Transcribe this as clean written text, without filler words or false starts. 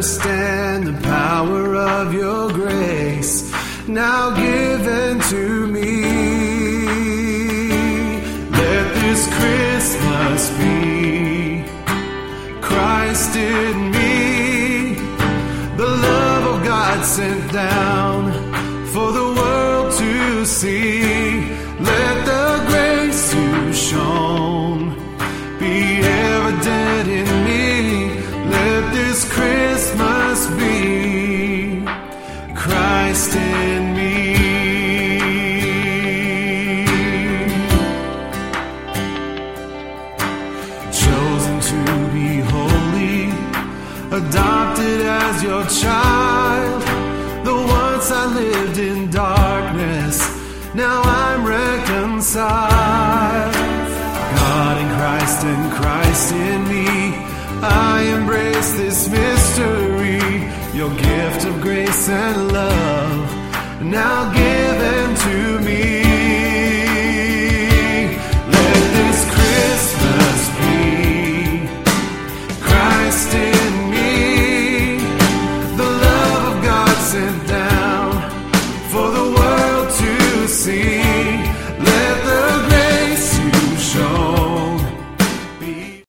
understand the power of your grace now given to me. Let this Christmas be Christ in me, the love of God sent down for the world to see. Let the grace you've shown be evident in me. Let this Christmas be Christ in me. Chosen to be holy, adopted as your child. Though once I lived in darkness, now I'm reconciled. God in Christ and Christ in me, I embrace this mystery, your gift of grace and love, now given to me. Let this Christmas be Christ in me, the love of God sent down for the world to see.